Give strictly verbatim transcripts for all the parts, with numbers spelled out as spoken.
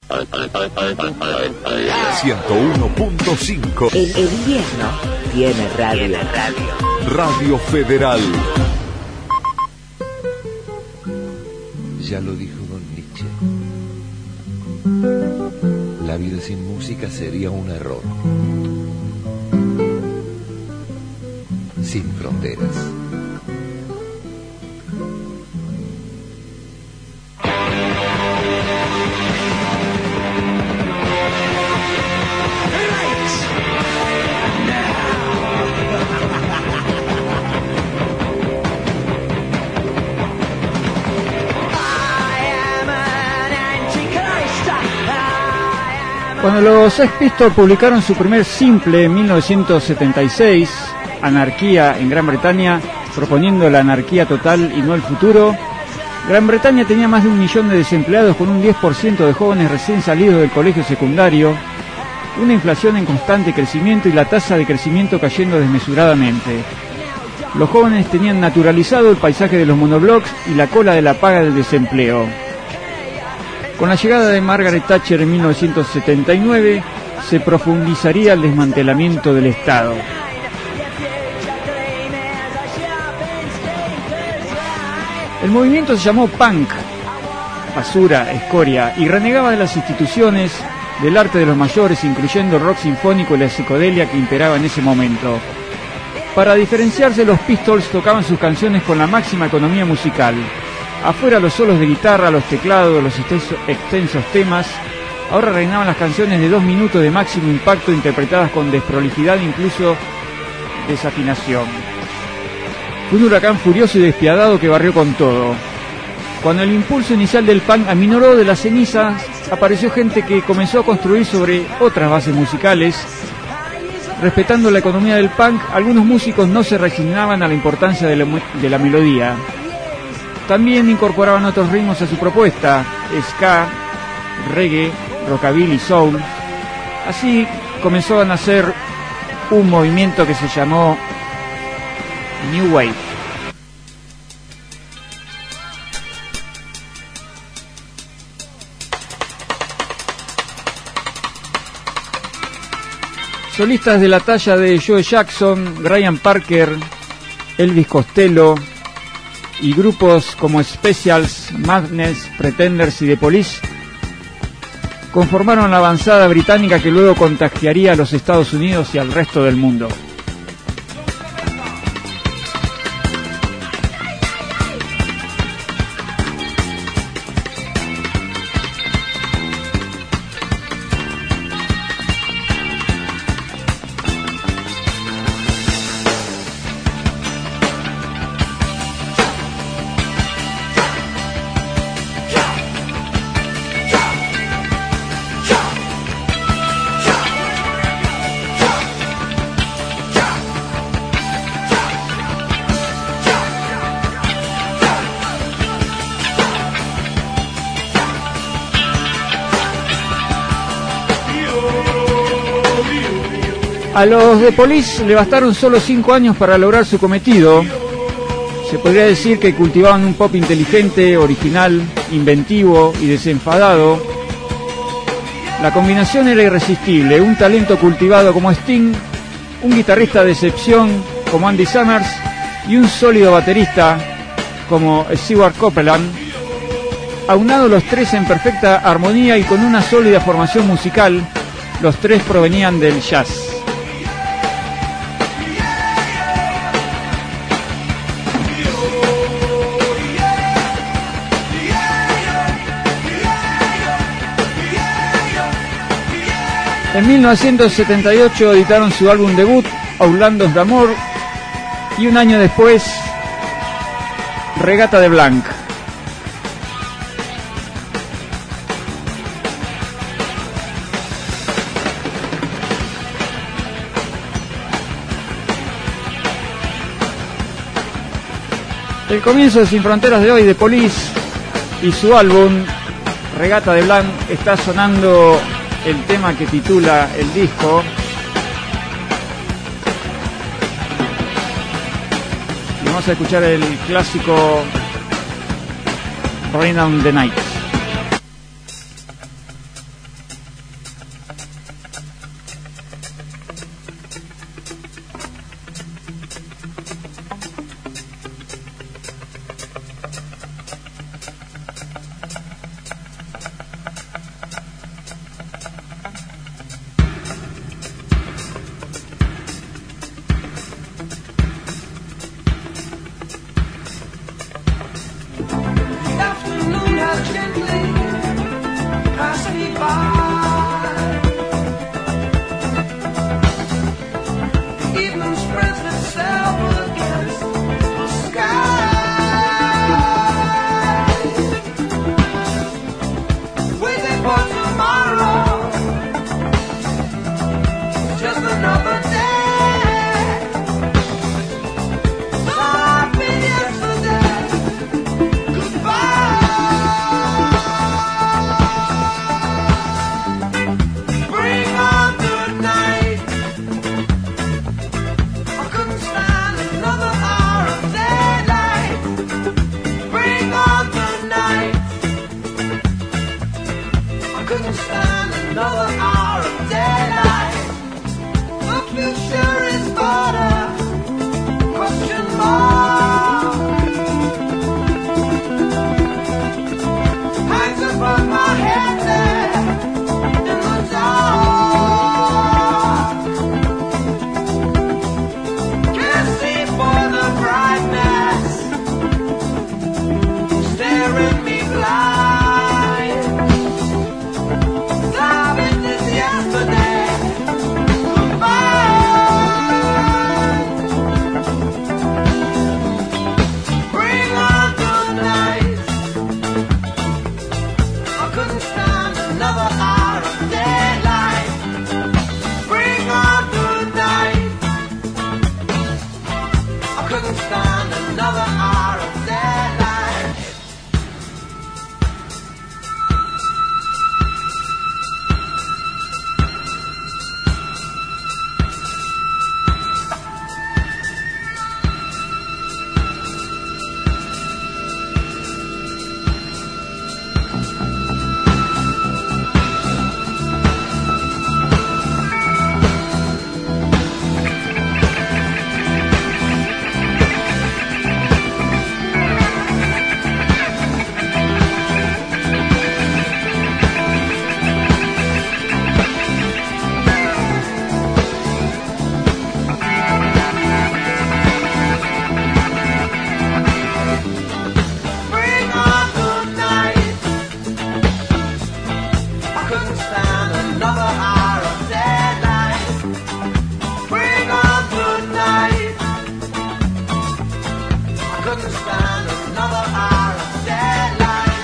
ciento uno punto cinco. El, el invierno tiene radio. Tiene radio. Radio Federal. Ya lo dijo don Nietzsche. La vida sin música sería un error. Sin fronteras. Cuando los Sex Pistols publicaron su primer simple en mil novecientos setenta y seis, Anarquía, en Gran Bretaña, proponiendo la anarquía total y no el futuro, Gran Bretaña tenía más de un millón de desempleados con un diez por ciento de jóvenes recién salidos del colegio secundario, una inflación en constante crecimiento y la tasa de crecimiento cayendo desmesuradamente. Los jóvenes tenían naturalizado el paisaje de los monoblocks y la cola de la paga del desempleo. Con la llegada de Margaret Thatcher en mil novecientos setenta y nueve, se profundizaría el desmantelamiento del Estado. El movimiento se llamó punk, basura, escoria, y renegaba de las instituciones, del arte de los mayores, incluyendo el rock sinfónico y la psicodelia que imperaba en ese momento. Para diferenciarse, los Pistols tocaban sus canciones con la máxima economía musical. Afuera los solos de guitarra, los teclados, los extensos, extensos temas. Ahora reinaban las canciones de dos minutos de máximo impacto, interpretadas con desprolijidad e incluso desafinación. Fue un huracán furioso y despiadado que barrió con todo. Cuando el impulso inicial del punk aminoró de las cenizas, apareció gente que comenzó a construir sobre otras bases musicales. Respetando la economía del punk, algunos músicos no se resignaban a la importancia de la, de la melodía. También incorporaban otros ritmos a su propuesta: ska, reggae, rockabilly y soul. Así comenzó a nacer un movimiento que se llamó New Wave. Solistas de la talla de Joe Jackson, Graham Parker, Elvis Costello y grupos como Specials, Madness, Pretenders y The Police conformaron la avanzada británica que luego contagiaría a los Estados Unidos y al resto del mundo. A los The Police le bastaron solo cinco años para lograr su cometido. Se podría decir que cultivaban un pop inteligente, original, inventivo y desenfadado. La combinación era irresistible: un talento cultivado como Sting, un guitarrista de excepción como Andy Summers y un sólido baterista como Stewart Copeland. Aunados los tres en perfecta armonía y con una sólida formación musical, los tres provenían del jazz. En mil novecientos setenta y ocho editaron su álbum debut, Outlandos d'Amour, y un año después, Regata de Blanc. El comienzo de Sin Fronteras de hoy, de Police, y su álbum Regata de Blanc, está sonando el tema que titula el disco. Y vamos a escuchar el clásico Rain on the Night. couldn't stand another hour of daylight. The future is but a question mark. Hangs above my head there in the dark. Can't see for the brightness staring me blind. Loving this yesterday goodbye. Bring on the night. I couldn't stand another hour of daylight. Bring on the night. I couldn't stand another hour of daylight. Bring on the night. I couldn't stand another hour of daylight. Bring on the night. I couldn't stand another hour of daylight.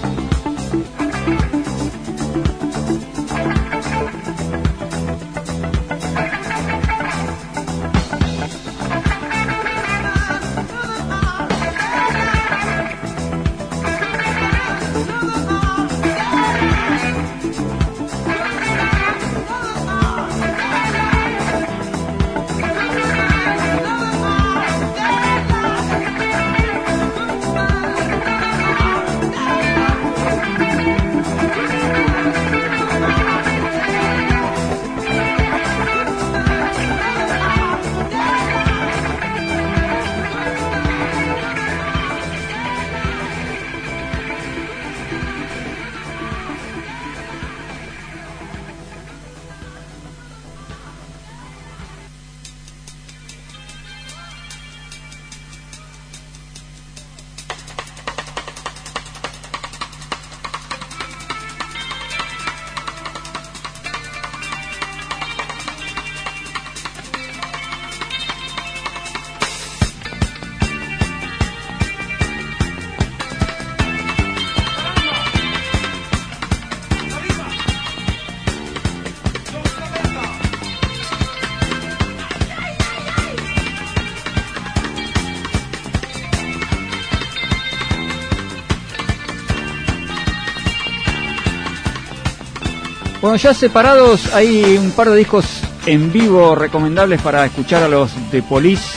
Bueno, ya separados hay un par de discos en vivo recomendables para escuchar a los The Police.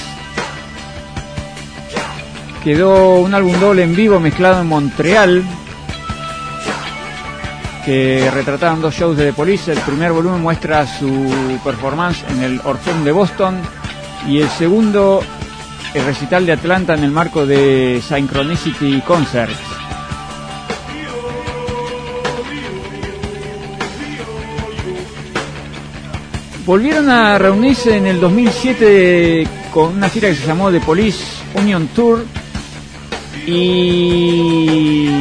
Quedó un álbum doble en vivo mezclado en Montreal que retrataban dos shows de The Police. El primer volumen muestra su performance en el Orpheum de Boston y el segundo el recital de Atlanta en el marco de Synchronicity Concerts. Volvieron a reunirse en el dos mil siete con una gira que se llamó The Police Union Tour y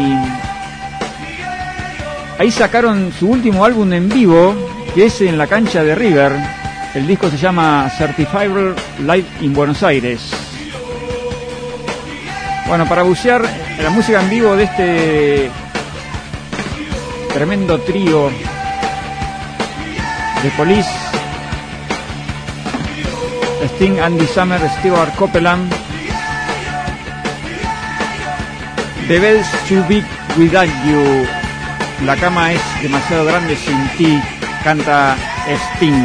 ahí sacaron su último álbum en vivo, que es en la cancha de River. El disco se llama Certified Live in Buenos Aires. Bueno, para bucear la música en vivo de este tremendo trío de Police, Sting, Andy Summer, Stewart Copeland, The bed's too big without you. La cama es demasiado grande sin ti, canta Sting.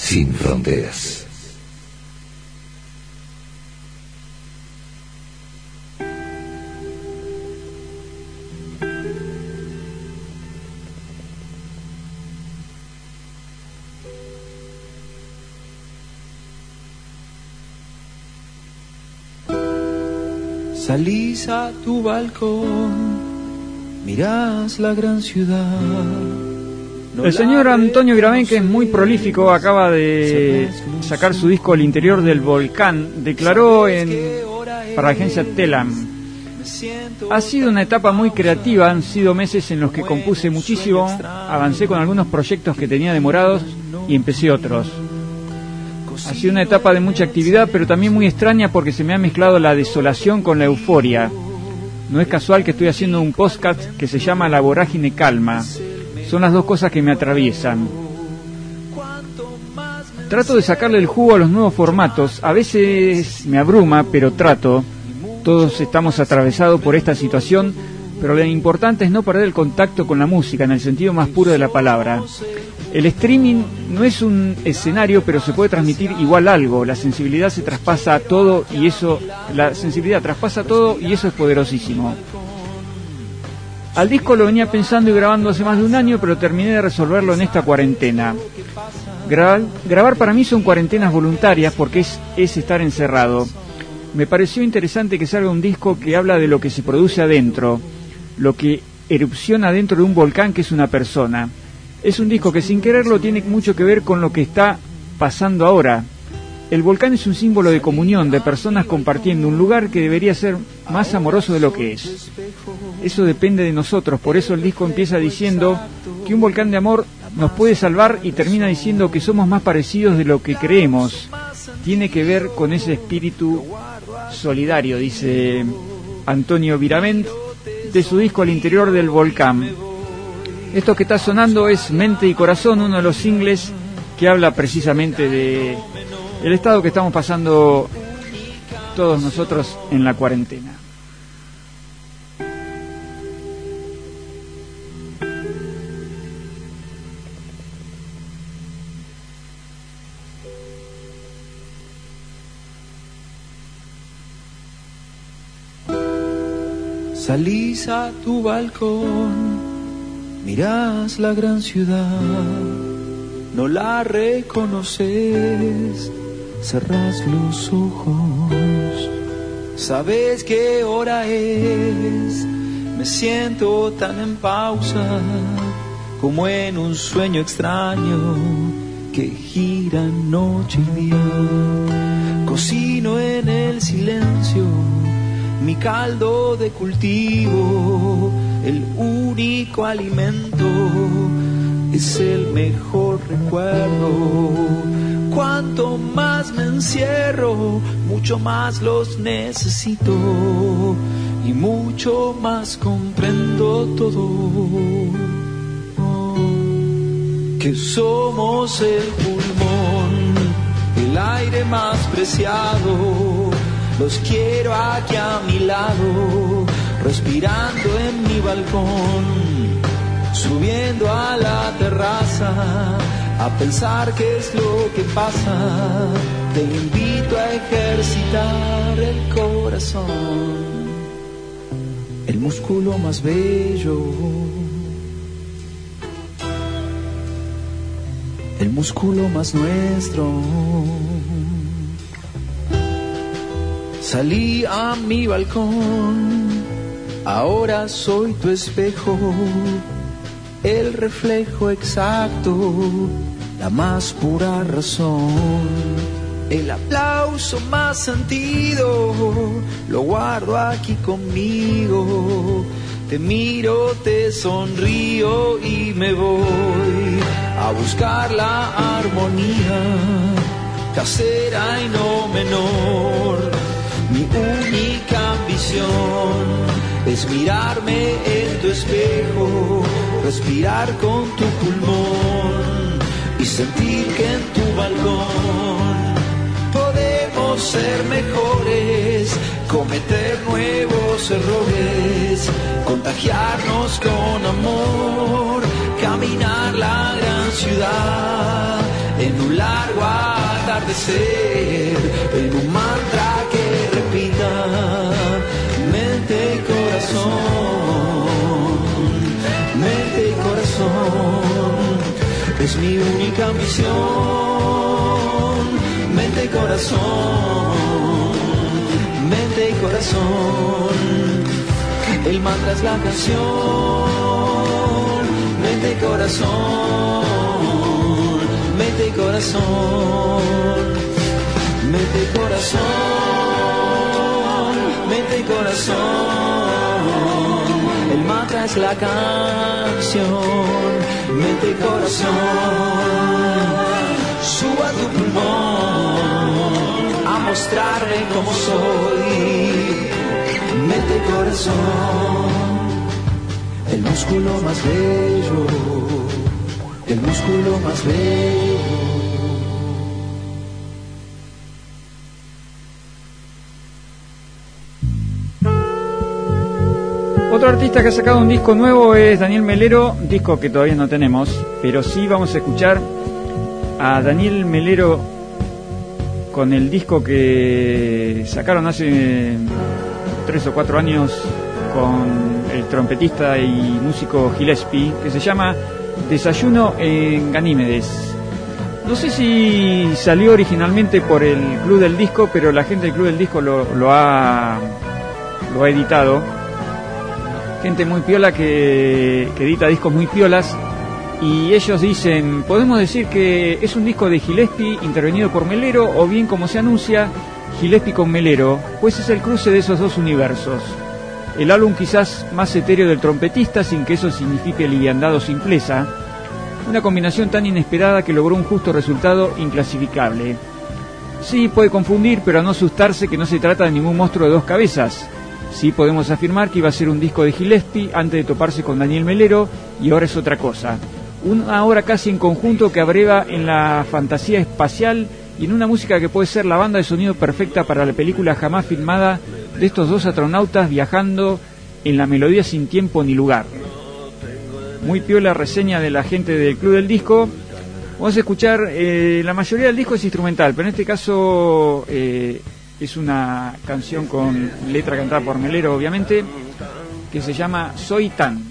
sin fronteras. Salís a tu balcón, mirás la gran ciudad. El señor Antonio Viravent, que es muy prolífico, acaba de sacar su disco Al interior del volcán. Declaró en, para la agencia Telam: ha sido una etapa muy creativa, han sido meses en los que compuse muchísimo, avancé con algunos proyectos que tenía demorados y empecé otros. Ha sido una etapa de mucha actividad, pero también muy extraña porque se me ha mezclado la desolación con la euforia. No es casual que estoy haciendo un podcast que se llama La vorágine calma. Son las dos cosas que me atraviesan. Trato de sacarle el jugo a los nuevos formatos. A veces me abruma, pero trato. Todos estamos atravesados por esta situación, pero lo importante es no perder el contacto con la música en el sentido más puro de la palabra. El streaming no es un escenario, pero se puede transmitir igual algo. La sensibilidad se traspasa a todo y eso, la sensibilidad traspasa todo y eso es poderosísimo. Al disco lo venía pensando y grabando hace más de un año, pero terminé de resolverlo en esta cuarentena. Grabar, grabar para mí son cuarentenas voluntarias porque es, es estar encerrado. Me pareció interesante que salga un disco que habla de lo que se produce adentro, lo que erupciona dentro de un volcán que es una persona. Es un disco que sin quererlo tiene mucho que ver con lo que está pasando ahora. El volcán es un símbolo de comunión, de personas compartiendo un lugar que debería ser más amoroso de lo que es. Eso depende de nosotros, por eso el disco empieza diciendo que un volcán de amor nos puede salvar y termina diciendo que somos más parecidos de lo que creemos. Tiene que ver con ese espíritu solidario, dice Antonio Viravent, de su disco Al interior del volcán. Esto que está sonando es Mente y Corazón, uno de los singles que habla precisamente de el estado que estamos pasando todos nosotros en la cuarentena. Salís a tu balcón, mirás la gran ciudad, no la reconoces, cerrás los ojos, sabes qué hora es, me siento tan en pausa, como en un sueño extraño que gira noche y día, cocino en el silencio mi caldo de cultivo, el único alimento es el mejor recuerdo. Cuanto más me encierro, mucho más los necesito y mucho más comprendo todo. Oh, que somos el pulmón, el aire más preciado. Los quiero aquí a mi lado, respirando en mi balcón, subiendo a la terraza, a pensar qué es lo que pasa. Te invito a ejercitar el corazón, el músculo más bello, el músculo más nuestro. Salí a mi balcón, ahora soy tu espejo, el reflejo exacto, la más pura razón. El aplauso más sentido, lo guardo aquí conmigo. Te miro, te sonrío y me voy a buscar la armonía, casera y no menor. Mi única ambición es mirarme en tu espejo, respirar con tu pulmón y sentir que en tu balcón podemos ser mejores, cometer nuevos errores, contagiarnos con amor, caminar la gran ciudad en un largo atardecer, en un mantra que repita mente y corazón, mente y corazón, es mi única ambición, mente y corazón, mente y corazón, el mantra es la canción, mente y corazón, mente y corazón, mente y corazón, mente y corazón, el mantra es la canción, mente y corazón, suba tu pulmón a mostrarme cómo soy, mente y corazón, el músculo más bello, el músculo más bello. Otro artista que ha sacado un disco nuevo es Daniel Melero, disco que todavía no tenemos, pero sí vamos a escuchar a Daniel Melero con el disco que sacaron hace tres o cuatro años con el trompetista y músico Gillespie, que se llama Desayuno en Ganímedes. No sé si salió originalmente por el Club del Disco, pero la gente del Club del Disco lo, lo ha lo ha editado. Gente muy piola que, que edita discos muy piolas, y ellos dicen, podemos decir que es un disco de Gillespie intervenido por Melero, o bien, como se anuncia, Gillespie con Melero, pues es el cruce de esos dos universos. El álbum quizás más etéreo del trompetista, sin que eso signifique liviandad o simpleza, una combinación tan inesperada que logró un justo resultado inclasificable. Sí, puede confundir, pero a no asustarse, que no se trata de ningún monstruo de dos cabezas. Sí podemos afirmar que iba a ser un disco de Gillespie antes de toparse con Daniel Melero, y ahora es otra cosa. Una obra casi en conjunto que abreva en la fantasía espacial y en una música que puede ser la banda de sonido perfecta para la película jamás filmada de estos dos astronautas viajando en la melodía sin tiempo ni lugar. Muy piola reseña de la gente del Club del Disco. Vamos a escuchar, eh, la mayoría del disco es instrumental, pero en este caso eh, es una canción con letra cantada por Melero, obviamente, que se llama Soy Tan.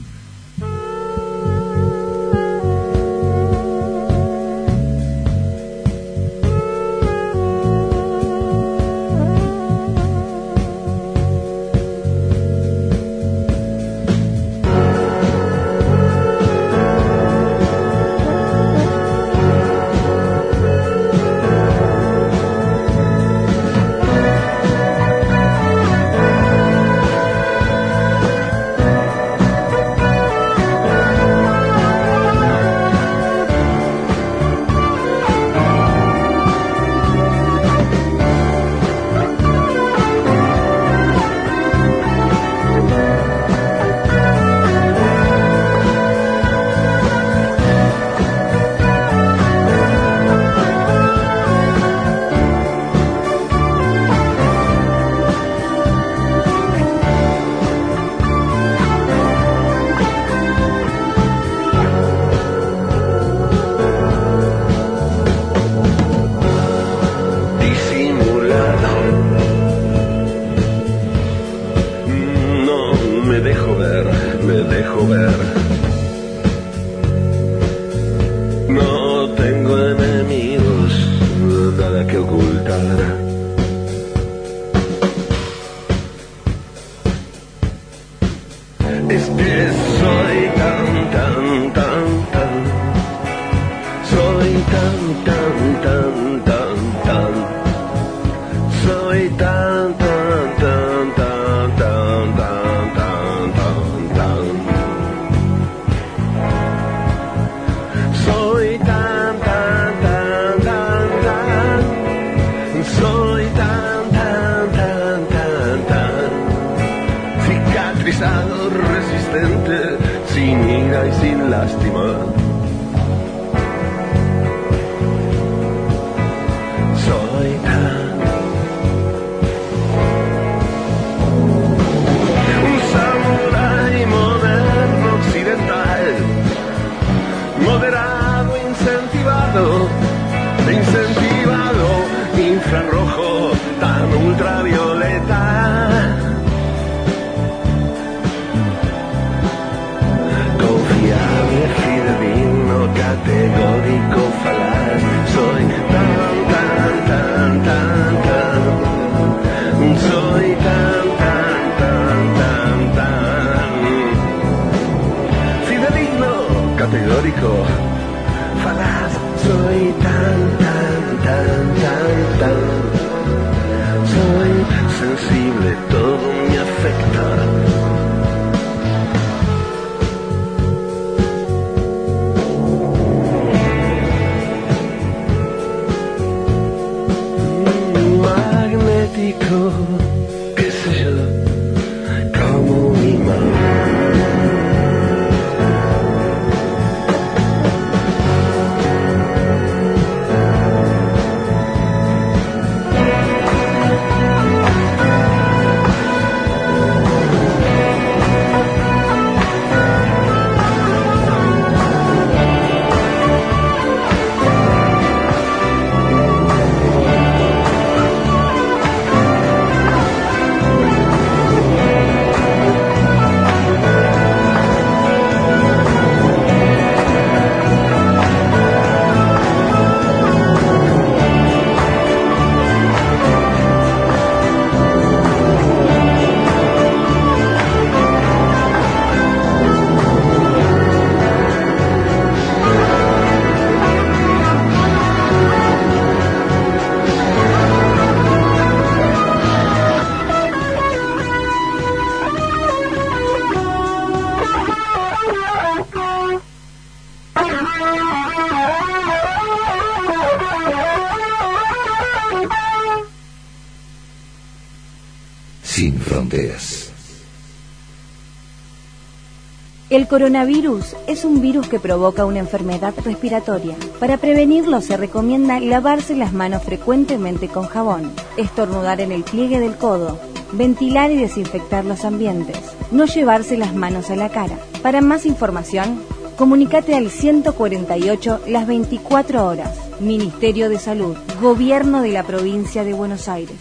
Moderado, incentivado, fronteras. El coronavirus es un virus que provoca una enfermedad respiratoria. Para prevenirlo se recomienda lavarse las manos frecuentemente con jabón, estornudar en el pliegue del codo, ventilar y desinfectar los ambientes, no llevarse las manos a la cara. Para más información, comunícate al ciento cuarenta y ocho las veinticuatro horas. Ministerio de Salud, Gobierno de la Provincia de Buenos Aires.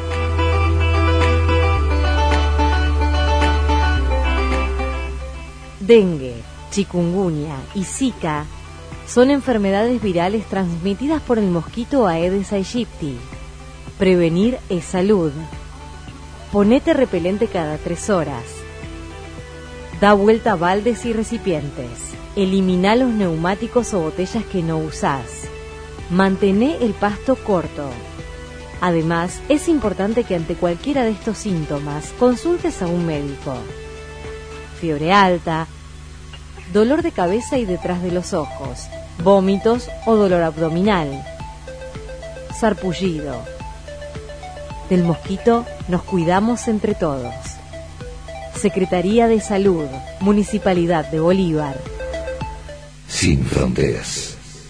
Dengue, chikungunya y Zika son enfermedades virales transmitidas por el mosquito Aedes aegypti. Prevenir es salud. Ponete repelente cada tres horas. Da vuelta a baldes y recipientes. Elimina los neumáticos o botellas que no usás. Mantené el pasto corto. Además, es importante que ante cualquiera de estos síntomas consultes a un médico. Fiebre alta, dolor de cabeza y detrás de los ojos, vómitos o dolor abdominal, sarpullido. Del mosquito nos cuidamos entre todos. Secretaría de Salud, Municipalidad de Bolívar. Sin fronteras.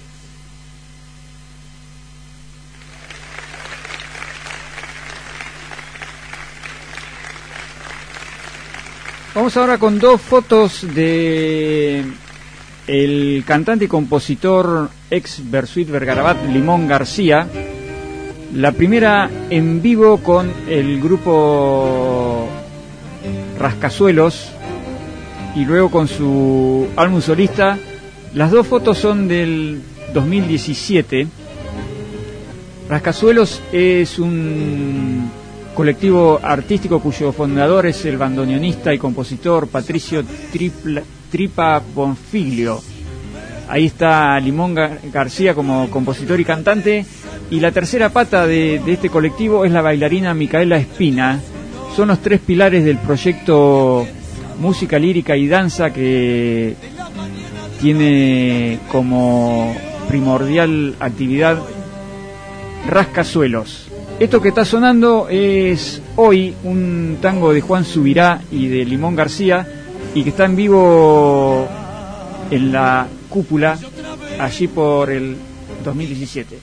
Vamos ahora con dos fotos de el cantante y compositor ex Bersuit Vergarabat, Limón García. La primera en vivo con el grupo Rascasuelos y luego con su álbum solista. Las dos fotos son del dos mil diecisiete. Rascasuelos es un colectivo artístico cuyo fundador es el bandoneonista y compositor Patricio Tripla, Tripa Bonfiglio. Ahí está Limón Gar- García como compositor y cantante, y la tercera pata de, de este colectivo es la bailarina Micaela Espina. Son los tres pilares del proyecto Música Lírica y Danza, que tiene como primordial actividad Rascasuelos. Esto que está sonando es hoy un tango de Juan Subirá y de Limón García, y que está en vivo en la Cúpula allí por el dos mil diecisiete.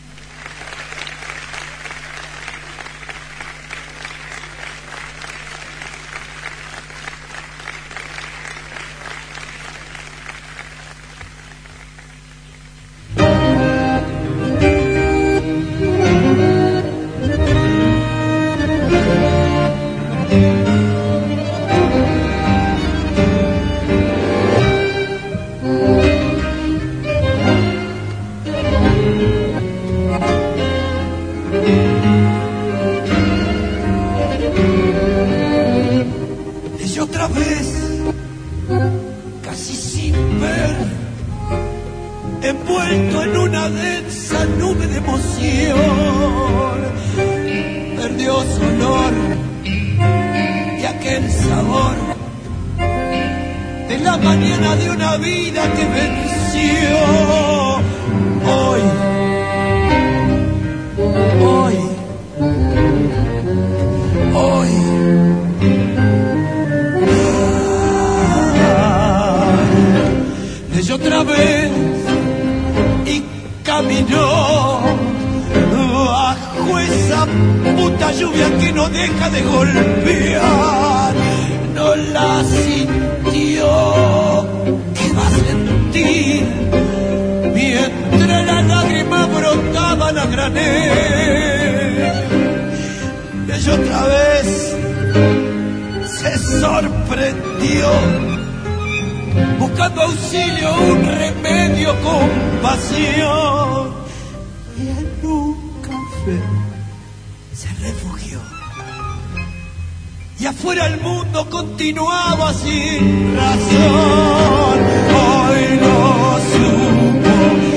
Continuaba sin razón, hoy lo supo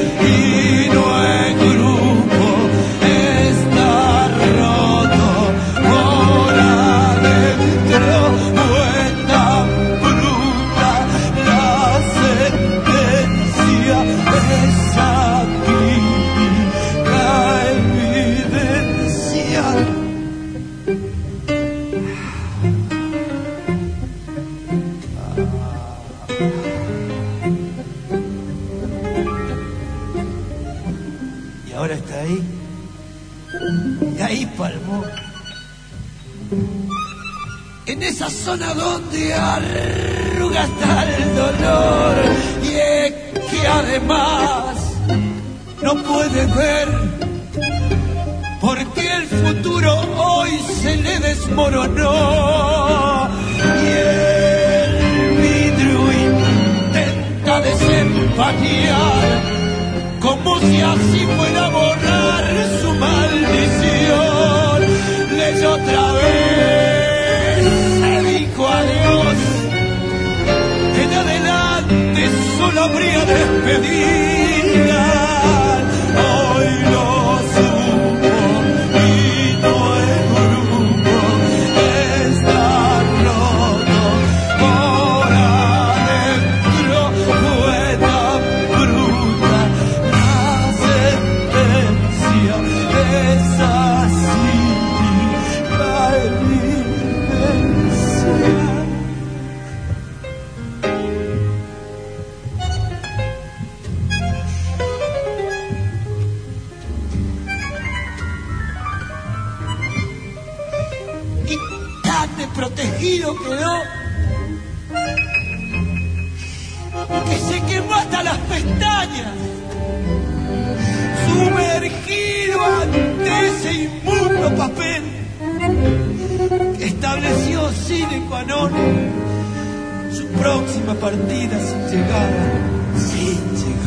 y no es grupo, está roto por adentro, fue tan bruta la sentencia, esa química evidencia. Y ahora está ahí. Y ahí palmó. En esa zona donde arruga está el dolor. Y es que además no puede ver, porque el futuro hoy se le desmoronó. Y el vidrio intenta desempañar, como si así fuera a borrar su maldición. Leyó otra vez, se dijo adiós. En adelante solo habría despedida. Hoy lo supo y no el grupo está roto por adentro. Fue tan bruta la sentencia, es así la evidencia. Protegido quedó, que se quemó hasta las pestañas, sumergido ante ese inmundo papel que estableció sine qua non su próxima partida sin llegada, sin llegada.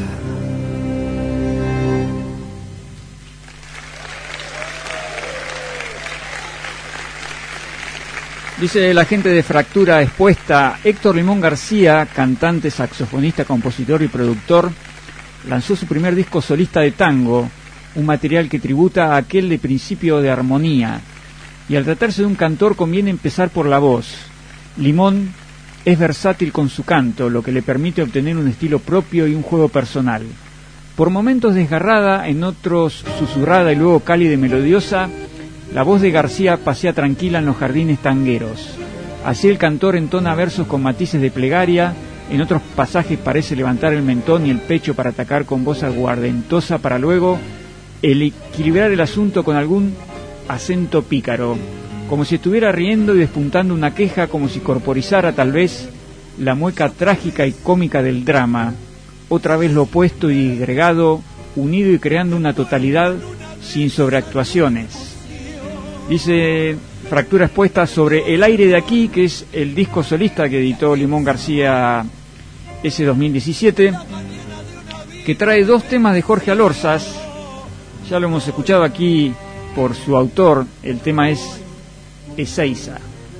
Dice la gente de Fractura Expuesta: Héctor Limón García, cantante, saxofonista, compositor y productor, lanzó su primer disco solista de tango, un material que tributa a aquel de Principio de Armonía. Y al tratarse de un cantor conviene empezar por la voz. Limón es versátil con su canto, lo que le permite obtener un estilo propio y un juego personal. Por momentos desgarrada, en otros susurrada y luego cálida y melodiosa, la voz de García pasea tranquila en los jardines tangueros. Así el cantor entona versos con matices de plegaria, en otros pasajes parece levantar el mentón y el pecho para atacar con voz aguardentosa, para luego el equilibrar el asunto con algún acento pícaro, como si estuviera riendo y despuntando una queja, como si corporizara tal vez la mueca trágica y cómica del drama. Otra vez lo opuesto y disgregado, unido y creando una totalidad sin sobreactuaciones. Dice Fractura Expuesta sobre El aire de aquí, que es el disco solista que editó Limón García ese dos mil diecisiete, que trae dos temas de Jorge Alorzas. Ya lo hemos escuchado aquí por su autor. El tema es Ezeiza.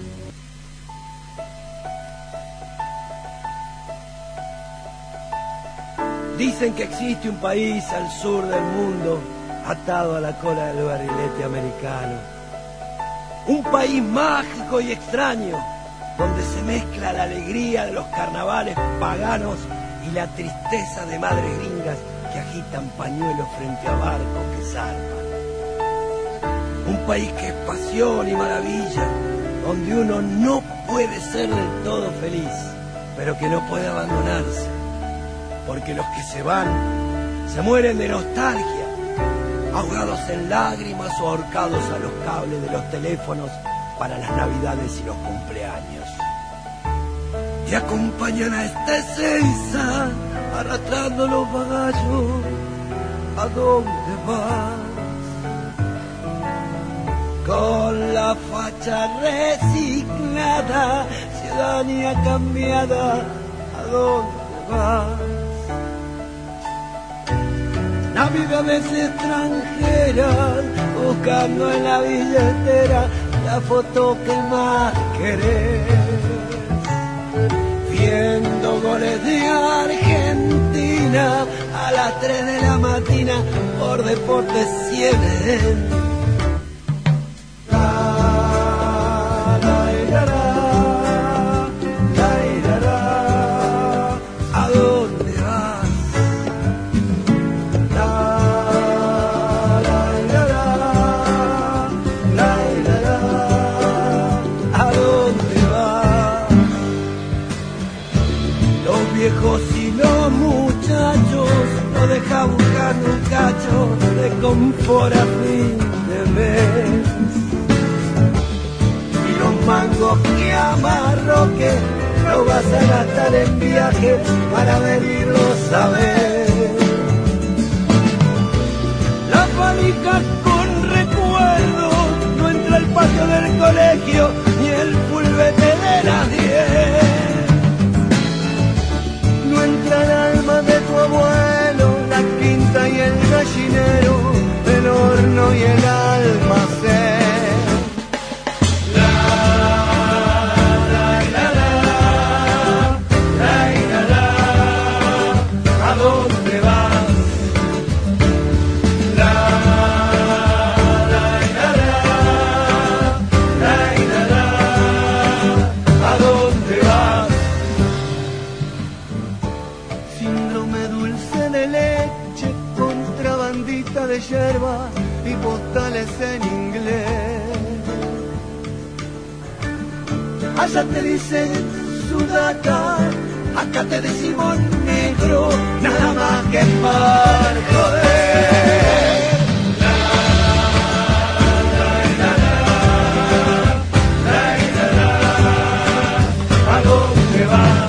Dicen que existe un país al sur del mundo atado a la cola del barrilete americano. Un país mágico y extraño, donde se mezcla la alegría de los carnavales paganos y la tristeza de madres gringas que agitan pañuelos frente a barcos que zarpan. Un país que es pasión y maravilla, donde uno no puede ser del todo feliz, pero que no puede abandonarse, porque los que se van se mueren de nostalgia, ahogados en lágrimas o ahorcados a los cables de los teléfonos para las navidades y los cumpleaños. Y acompañan a esta Ezeiza arrastrando los bagallos. ¿A dónde vas? Con la facha resignada, ciudadanía cambiada, ¿a dónde vas? Navidades extranjeras, buscando en la billetera la foto que más querés. Viendo goles de Argentina a las tres de la mañana por Deportes cien. viejos y los muchachos lo deja buscando un cacho de confort a fin de mes. Y los mangos que amarro que no vas a gastar en viaje para venirlos a ver. La fábrica con recuerdos no entra al patio del colegio ni el pulvete de las diez. No entra el alma de tu abuelo, la quinta y el gallinero, el horno y el almacén. Yerba y postales en inglés. Allá te dicen sudata, acá te decimos negro, nada más que para joder. ¿A dónde vas?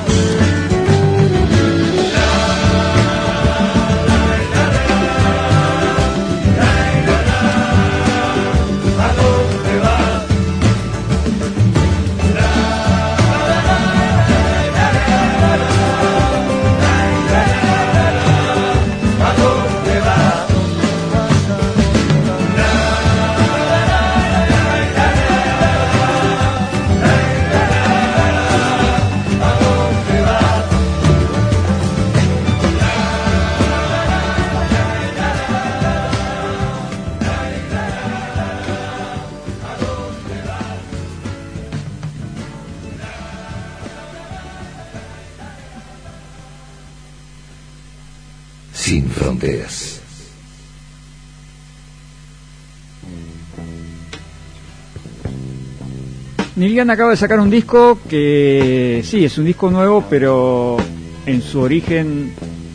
Sin fronteras. Neil Young acaba de sacar un disco que sí, es un disco nuevo, pero en su origen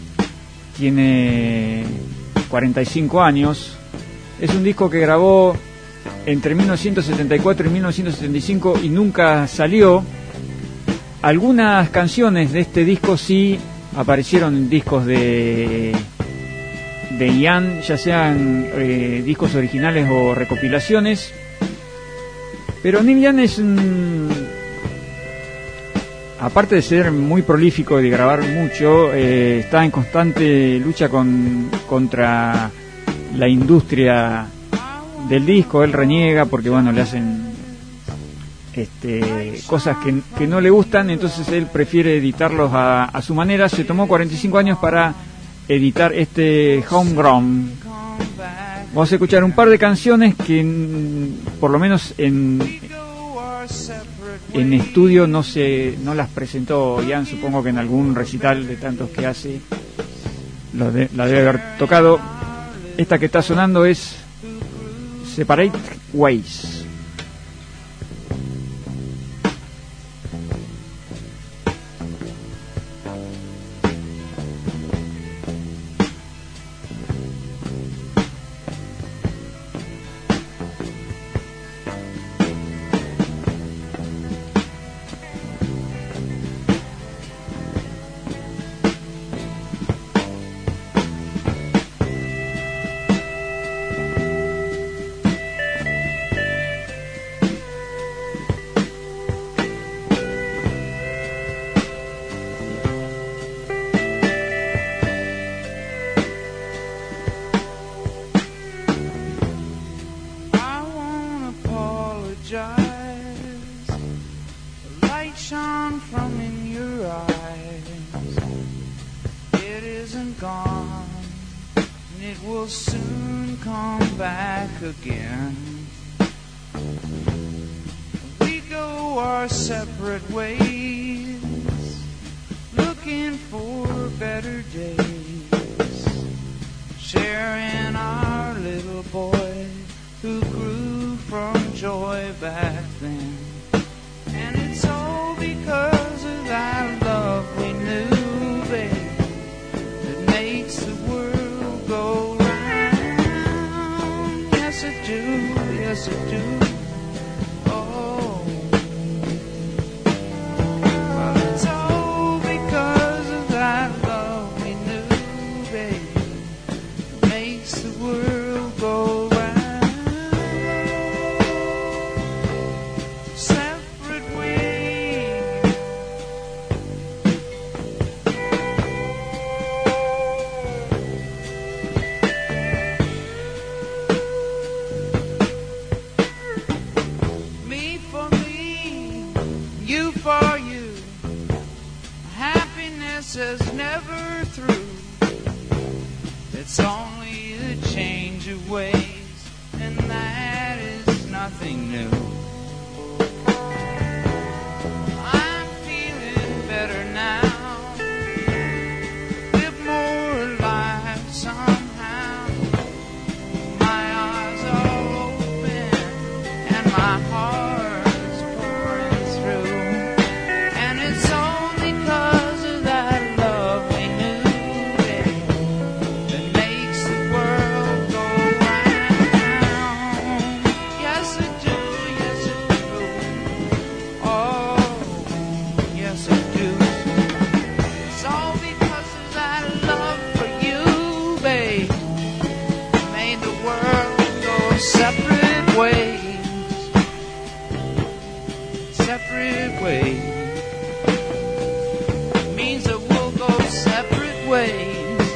tiene cuarenta y cinco años. Es un disco que grabó entre mil novecientos setenta y cuatro y mil novecientos setenta y cinco y nunca salió. Algunas canciones de este disco sí aparecieron en discos de de Ian, ya sean eh, discos originales o recopilaciones. Pero Neil Young es un, aparte de ser muy prolífico y de grabar mucho, eh, está en constante lucha con contra la industria del disco. Él reniega porque bueno, le hacen este, cosas que, que no le gustan, entonces él prefiere editarlos a, a su manera. Se tomó cuarenta y cinco años para editar este Homegrown. Vamos a escuchar un par de canciones que por lo menos en en estudio no se no las presentó Ian. Supongo que en algún recital de tantos que hace lo de, la debe haber tocado. Esta que está sonando es Separate Ways. And it's all because of that love we knew, baby. for you. Happiness is never through. It's only a change of ways, and that is nothing new. I'm feeling better now. Live more alive somehow. My eyes are open and my heart's pouring through. And it's only 'cause of that love we knew, babe, that makes the world go round. Yes it do, yes it do. Oh, yes it do. It's all because of that love for you, babe, made the world go separate ways, separate ways. Means that we'll go separate ways.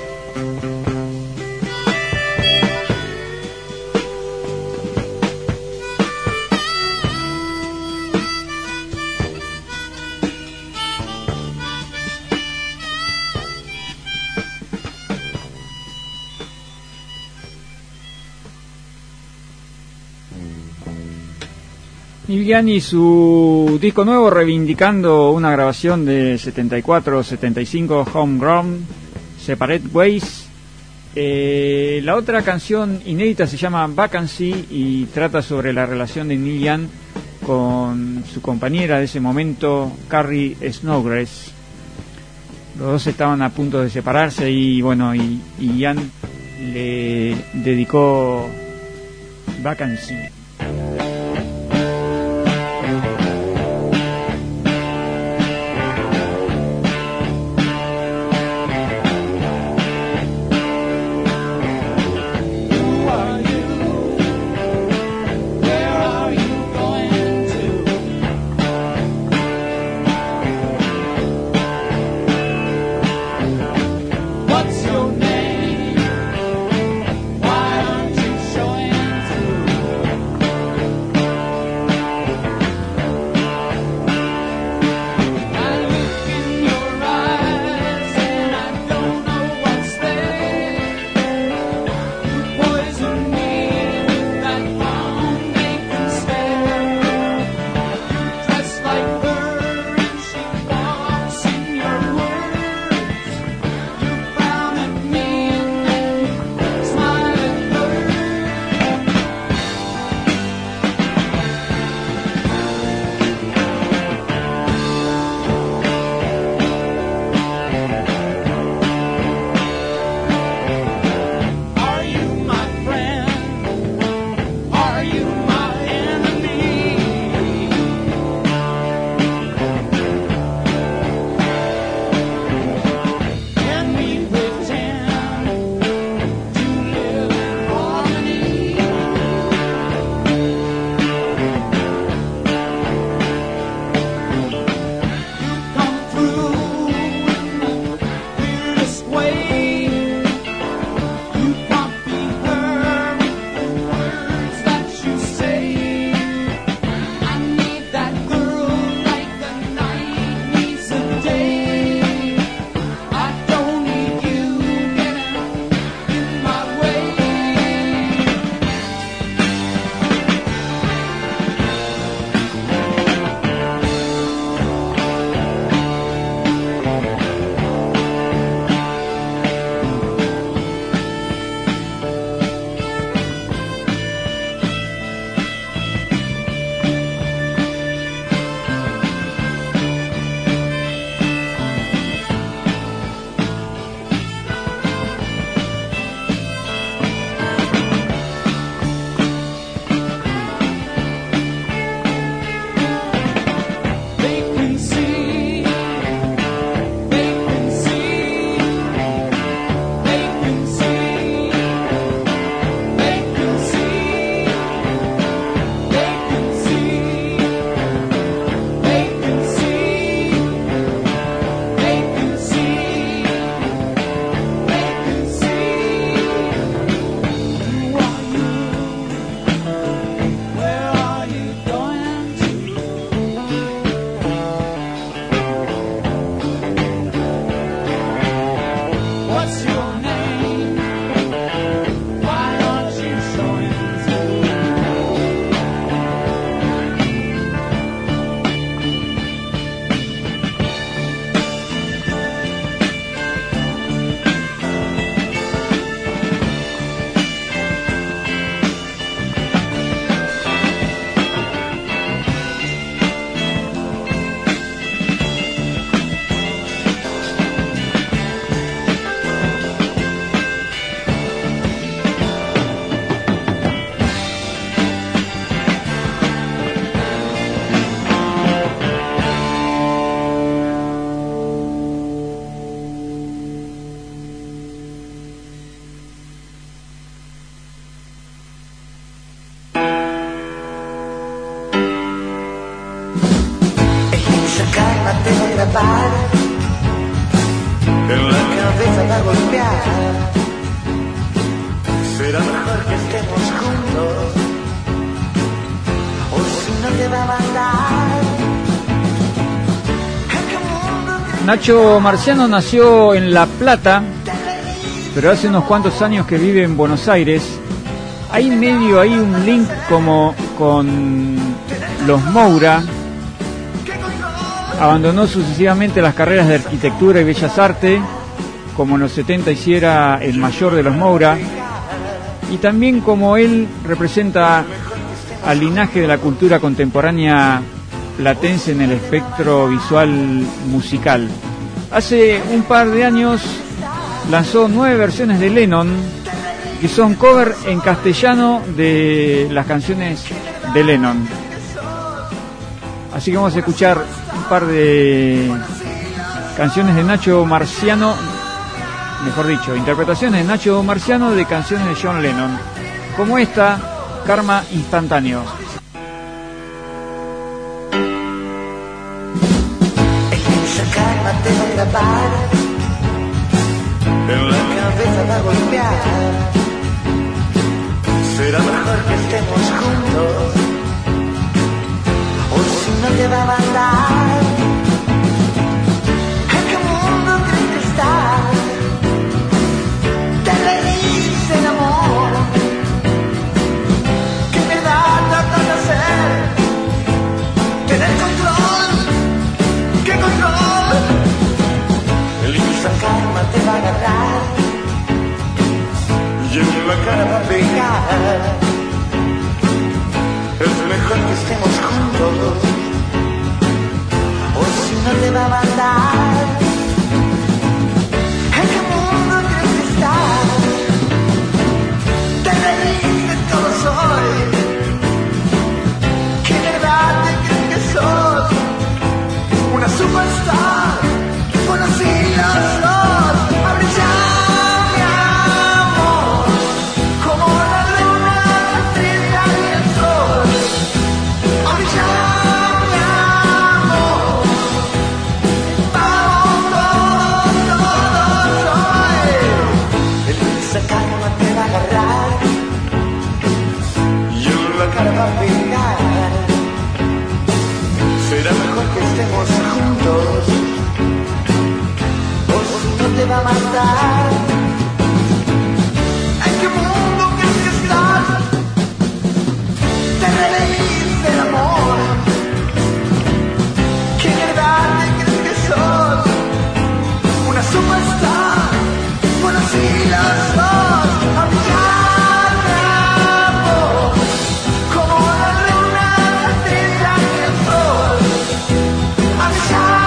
Neil Young y su disco nuevo reivindicando una grabación de setenta y cuatro setenta y cinco, Homegrown, Separate Ways. Eh, la otra canción inédita se llama Vacancy y trata sobre la relación de Neil Young con su compañera de ese momento, Carrie Snodgrass. Los dos estaban a punto de separarse y bueno, y, y Young le dedicó Vacancy. What's your name? Why aren't you showing through? atrapar, en la cabeza va a golpear. Será mejor que estemos juntos, o si no te va a matar. Nacho Marciano nació en La Plata, pero hace unos cuantos años que vive en Buenos Aires. Hay medio ahí un link como con los Moura. Abandonó sucesivamente las carreras de arquitectura y bellas artes, como en los setenta hiciera el mayor de los Moura. Y también como él representa al linaje de la cultura contemporánea platense en el espectro visual musical. Hace un par de años lanzó nueve versiones de Lennon, que son cover en castellano de las canciones de Lennon. Así que vamos a escuchar un par de canciones de Nacho Marciano, mejor dicho, interpretaciones de Nacho Marciano de canciones de John Lennon, como esta, Karma Instantáneo. Te va a atrapar, en la cabeza va a golpear. Será mejor que estemos juntos, o si no te va a matar. ¿En qué mundo crees que estás? Te reís el amor que me da tratar de hacer. Tener control, ¿qué control? Esa calma te va a agarrar y en la cara va a pegar. Es mejor que estemos juntos, o si no te va a matar. ¿En qué mundo crees que estás? Te reís de todo soy. ¿Qué verdad te crees que sos? Una superstar. Bueno, si los dos a brillar, mi amor, como la luna, la estrella y el sol. A brillar, mi amor, vamos todos, todos hoy. Esa calma te va a agarrar y en la cara va a pegar. Será mejor que estemos juntos, no te va a matar. ¿En qué mundo crees que estás? Te reís del amor. ¿Qué verdad te crees que sos? Una superstar. Bueno, si las dos a brillar, mi amor, como la luna, la estrella y el sol. A brillar.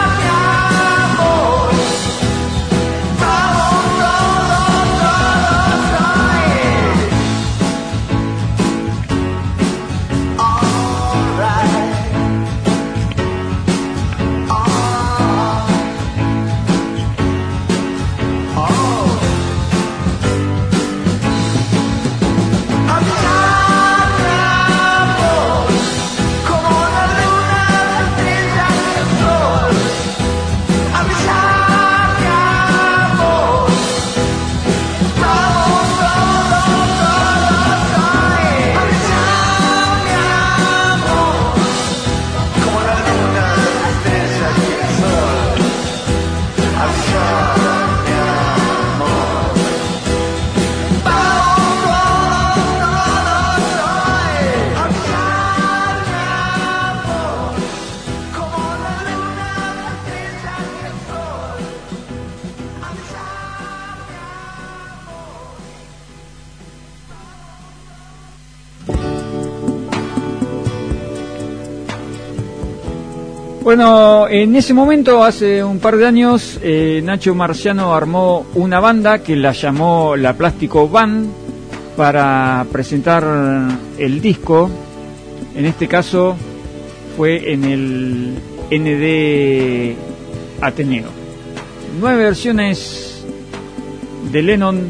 Bueno, en ese momento, hace un par de años, eh, Nacho Marciano armó una banda que la llamó La Plástico Band para presentar el disco. En este caso fue en el N D Ateneo. Nueve versiones de Lennon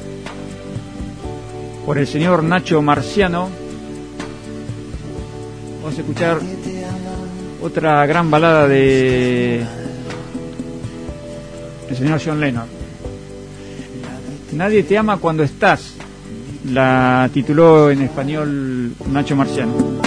por el señor Nacho Marciano. Vamos a escuchar otra gran balada de el señor John Lennon. Nadie te ama cuando estás, la tituló en español Nacho Marciano.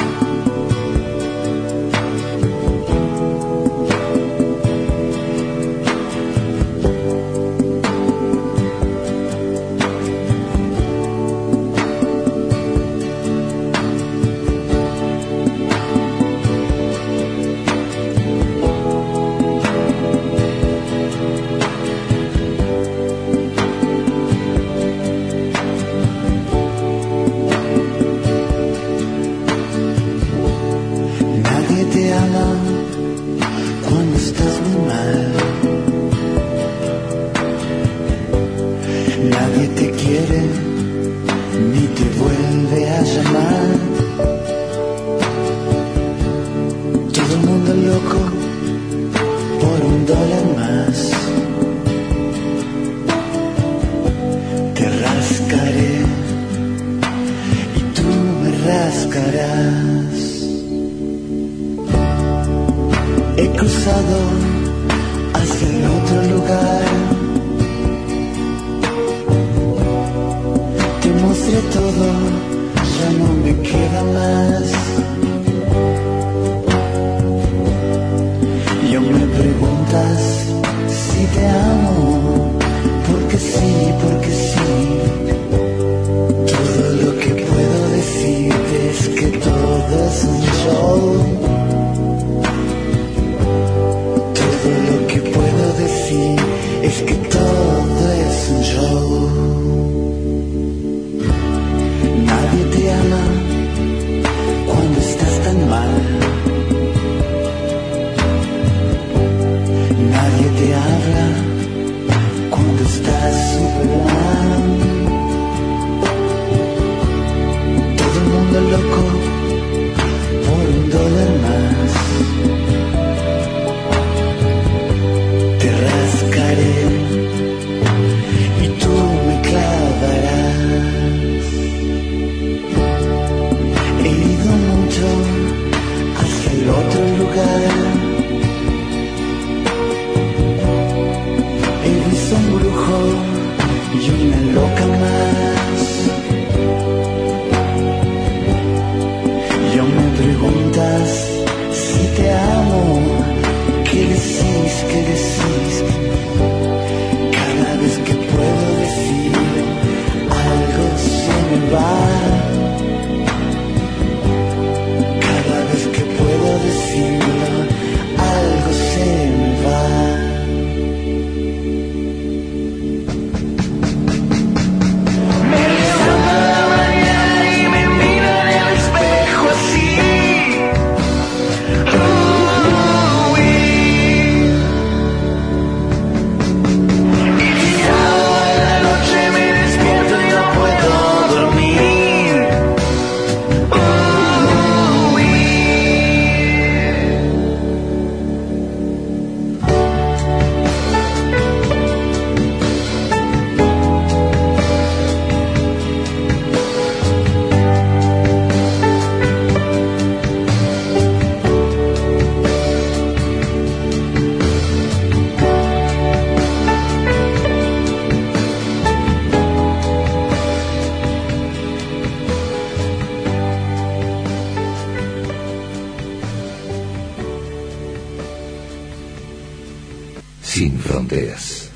Sin fronteras.